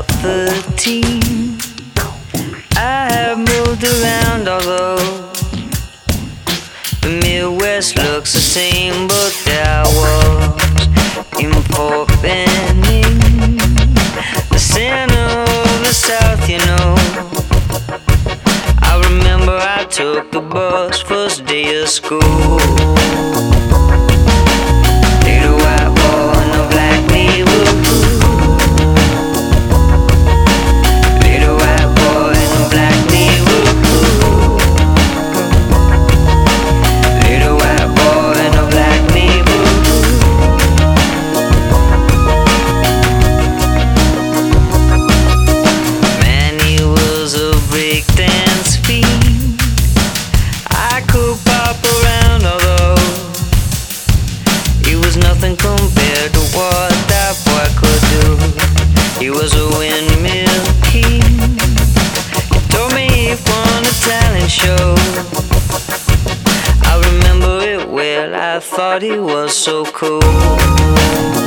about 13. I have moved around, although the Midwest looks the same, but there was in Fort Benning, the center of the South, you know. I remember I took the bus first day of school. Little white boy in a black neighborhood. Little white boy in a black neighborhood. Little white boy in a black neighborhood. Man, he was a breakdance fiend. I could pop around, although he was nothing compared to what that boy could do. He was a windmill king. He told me he won a talent show. I remember it well, I thought he was so cool.